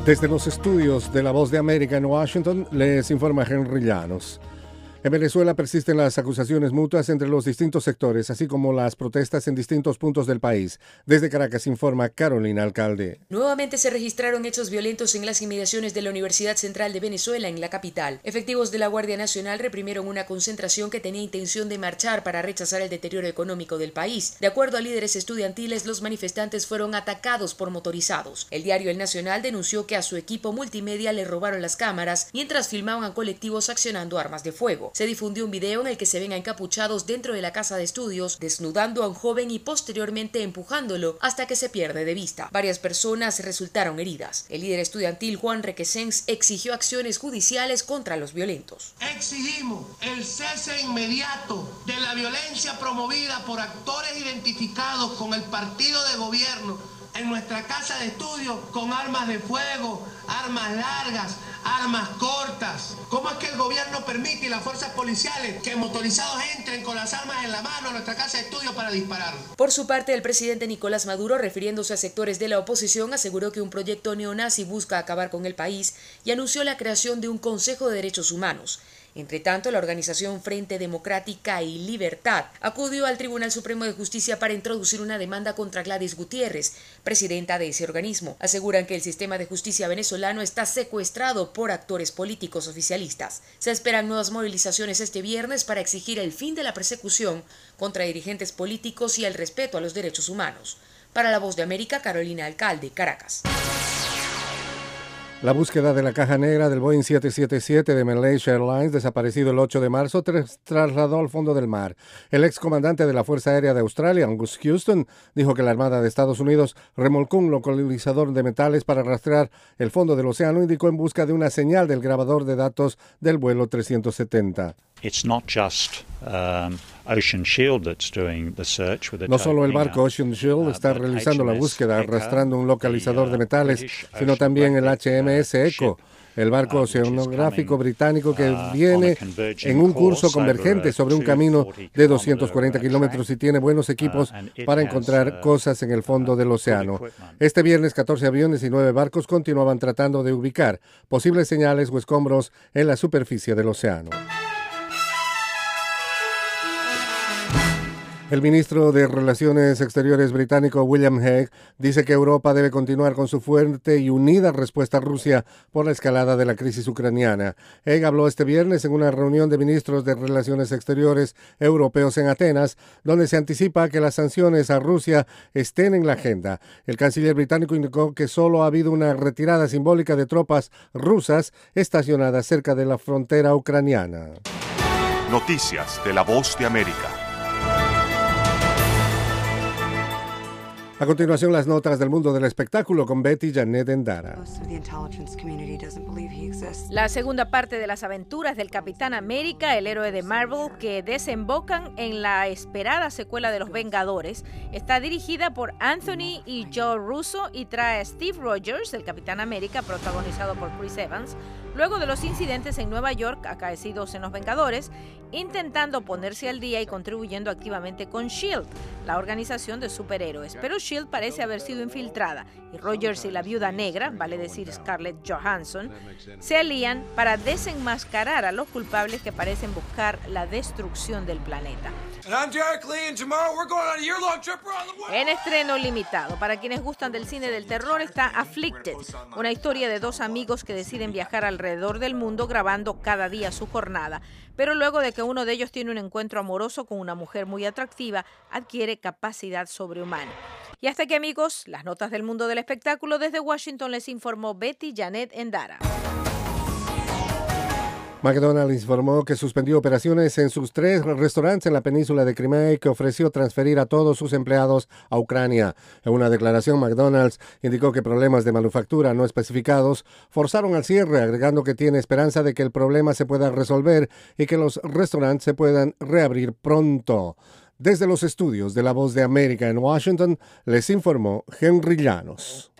Desde los estudios de La Voz de América en Washington, les informa Henry Llanos. En Venezuela persisten las acusaciones mutuas entre los distintos sectores, así como las protestas en distintos puntos del país. Desde Caracas informa Carolina Alcalde. Nuevamente se registraron hechos violentos en las inmediaciones de la Universidad Central de Venezuela, en la capital. Efectivos de la Guardia Nacional reprimieron una concentración que tenía intención de marchar para rechazar el deterioro económico del país. De acuerdo a líderes estudiantiles, los manifestantes fueron atacados por motorizados. El diario El Nacional denunció que a su equipo multimedia le robaron las cámaras mientras filmaban a colectivos accionando armas de fuego. Se difundió un video en el que se ven a encapuchados dentro de la casa de estudios, desnudando a un joven y posteriormente empujándolo hasta que se pierde de vista. Varias personas resultaron heridas. El líder estudiantil Juan Requesens exigió acciones judiciales contra los violentos. Exigimos el cese inmediato de la violencia promovida por actores identificados con el partido de gobierno en nuestra casa de estudio con armas de fuego, armas largas, armas cortas. ¿Cómo es que el gobierno permite y las fuerzas policiales que motorizados entren con las armas en la mano a nuestra casa de estudio para disparar? Por su parte, el presidente Nicolás Maduro, refiriéndose a sectores de la oposición, aseguró que un proyecto neonazi busca acabar con el país y anunció la creación de un Consejo de Derechos Humanos. Entre tanto, la organización Frente Democrática y Libertad acudió al Tribunal Supremo de Justicia para introducir una demanda contra Gladys Gutiérrez, presidenta de ese organismo. Aseguran que el sistema de justicia venezolano está secuestrado por actores políticos oficialistas. Se esperan nuevas movilizaciones este viernes para exigir el fin de la persecución contra dirigentes políticos y el respeto a los derechos humanos. Para La Voz de América, Carolina Alcalde, Caracas. La búsqueda de la caja negra del Boeing 777 de Malaysia Airlines, desaparecido el 8 de marzo, trasladó al fondo del mar. El excomandante de la Fuerza Aérea de Australia, Angus Houston, dijo que la Armada de Estados Unidos remolcó un localizador de metales para rastrear el fondo del océano, indicó en busca de una señal del grabador de datos del vuelo 370. No solo el barco Ocean Shield está realizando la búsqueda arrastrando un localizador de metales, sino también el HMS Echo, el barco oceanográfico británico que viene en un curso convergente sobre un camino de 240 kilómetros y tiene buenos equipos para encontrar cosas en el fondo del océano. Este viernes, 14 aviones y 9 barcos continuaban tratando de ubicar posibles señales o escombros en la superficie del océano. El ministro de Relaciones Exteriores británico William Hague dice que Europa debe continuar con su fuerte y unida respuesta a Rusia por la escalada de la crisis ucraniana. Hague habló este viernes en una reunión de ministros de Relaciones Exteriores europeos en Atenas, donde se anticipa que las sanciones a Rusia estén en la agenda. El canciller británico indicó que solo ha habido una retirada simbólica de tropas rusas estacionadas cerca de la frontera ucraniana. Noticias de La Voz de América. A continuación, las notas del mundo del espectáculo con Betty Janet Endara. La segunda parte de las aventuras del Capitán América, el héroe de Marvel, que desembocan en la esperada secuela de Los Vengadores, está dirigida por Anthony y Joe Russo y trae a Steve Rogers, el Capitán América, protagonizado por Chris Evans, luego de los incidentes en Nueva York acaecidos en Los Vengadores, intentando ponerse al día y contribuyendo activamente con S.H.I.E.L.D., la organización de superhéroes. Pero S.H.I.E.L.D. parece haber sido infiltrada y Rogers y la Viuda Negra, vale decir Scarlett Johansson, se alían para desenmascarar a los culpables que parecen buscar la destrucción del planeta. En estreno limitado, para quienes gustan del cine del terror, está Afflicted, una historia de dos amigos que deciden viajar alrededor del mundo grabando cada día su jornada, pero luego de que uno de ellos tiene un encuentro amoroso con una mujer muy atractiva, adquiere capacidad sobrehumana. Y hasta aquí, amigos, las notas del mundo del espectáculo. Desde Washington les informó Betty Janet Endara. McDonald's informó que suspendió operaciones en sus 3 restaurantes en la península de Crimea y que ofreció transferir a todos sus empleados a Ucrania. En una declaración, McDonald's indicó que problemas de manufactura no especificados forzaron al cierre, agregando que tiene esperanza de que el problema se pueda resolver y que los restaurantes se puedan reabrir pronto. Desde los estudios de La Voz de América en Washington, les informó Henry Llanos.